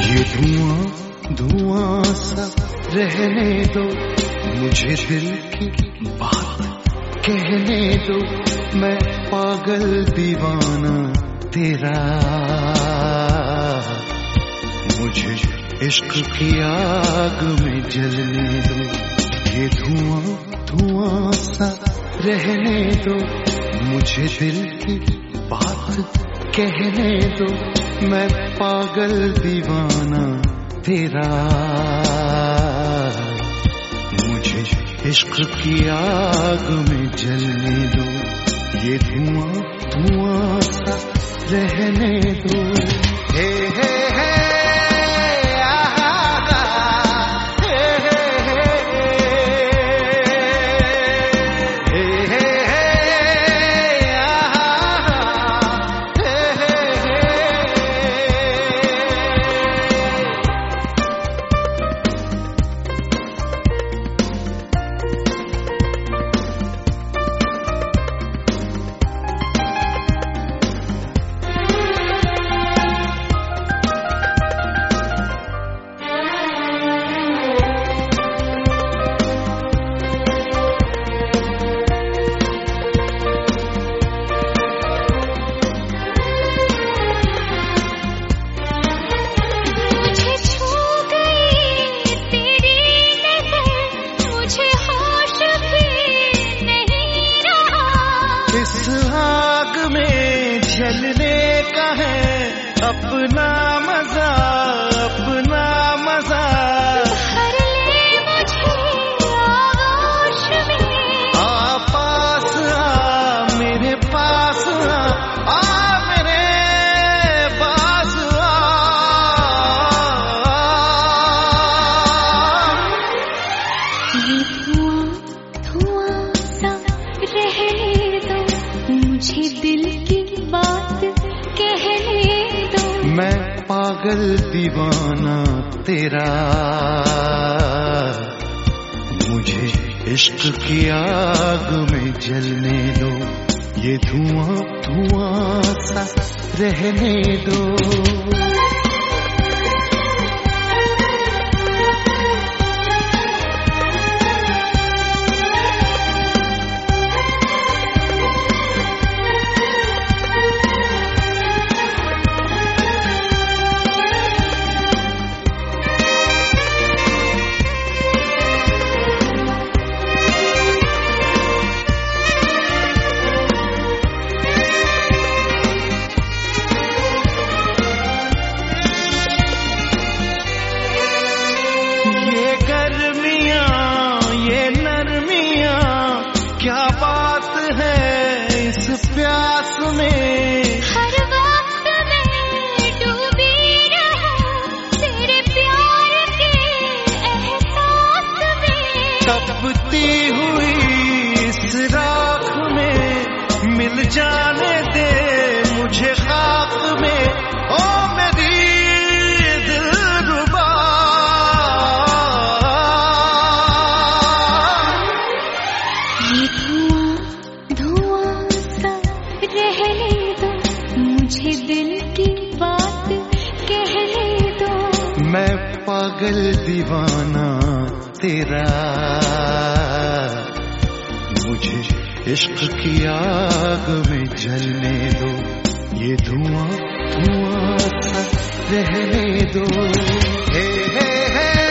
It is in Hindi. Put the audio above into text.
ये धुआं धुआं सा रहने दो, मुझे दिल की बात कहने दो, मैं पागल दीवाना तेरा। मुझे इश्क की आग में जलने दो, ये धुआं धुआं सा रहने दो, मुझे दिल की बात कहने दो, मैं पागल दीवाना तेरा। मुझे इश्क की आग में जलने दो, ये धुआं धुआं सा रहने दो। हे हे हे इस आग में जलने का है अपना मजा, अपना मजा। भर ले मुझे आगोश में, आ पास आ मेरे पास आ मेरे पास आ। ये धुआं धुआं सा रहने दो, मुझे दिल की बात कहने दो, मैं पागल दीवाना तेरा। मुझे इश्क की आग में जलने दो, ये धुआं धुआं सा रहने दो। क्या बात है इस प्यास में, हर वक्त मैं डूबी रहूं तेरे प्यार के एहसास में। तपती हुई इस राख में मिल जाने दे मुझे खाक में, ओ मेरी दिलरुबा। ये धुआं धुआं सा रहने दो, मुझे दिल की बात कहने दो, मैं पागल दीवाना तेरा। मुझे इश्क की आग में जलने दो, ये धुआं धुआं सा रहने दो। हे हे हे